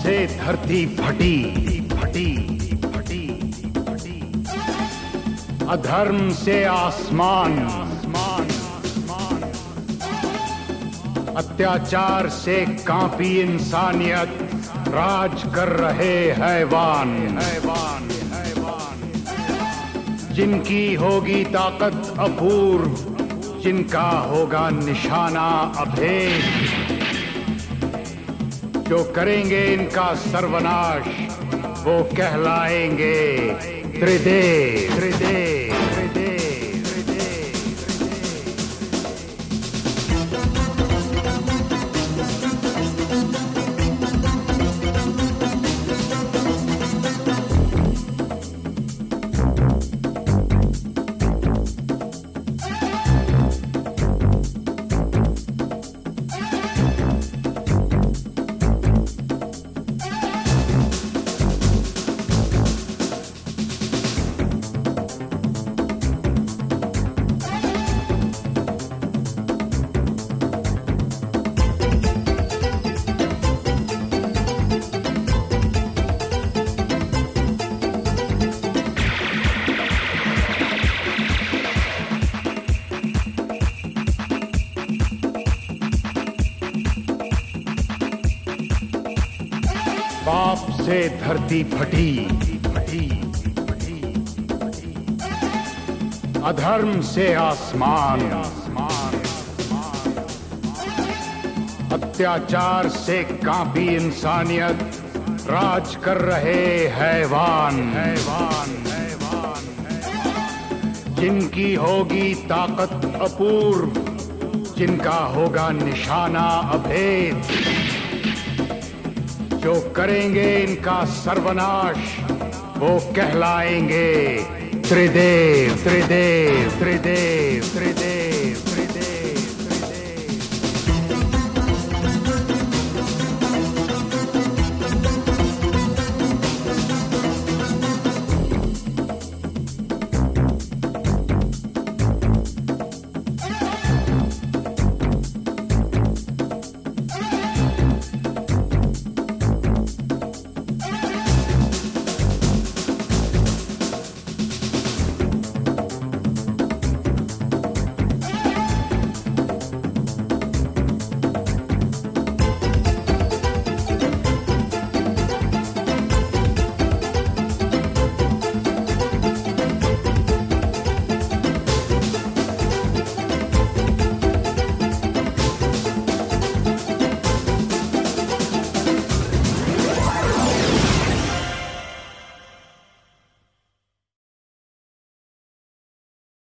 से धरती फटी फटी फटी फटी, अधर्म से आसमान, अत्याचार से कांपी इंसानियत, राज कर रहे हैवान। जिनकी होगी ताकत अपूर्व, जिनका होगा निशाना अभेद, जो करेंगे इनका सर्वनाश, वो कहलाएंगे त्रिदेव त्रिदेव त्रिदेव त्रिदेव। पाप से धरती फटी फटी फटी, अधर्म से आसमान, अत्याचार से कांपी इंसानियत, राज कर रहे हैवान। जिनकी होगी ताकत अपूर्व, जिनका होगा निशाना अभेद, जो करेंगे इनका सर्वनाश, वो कहलाएंगे त्रिदेव त्रिदेव त्रिदेव त्रिदेव।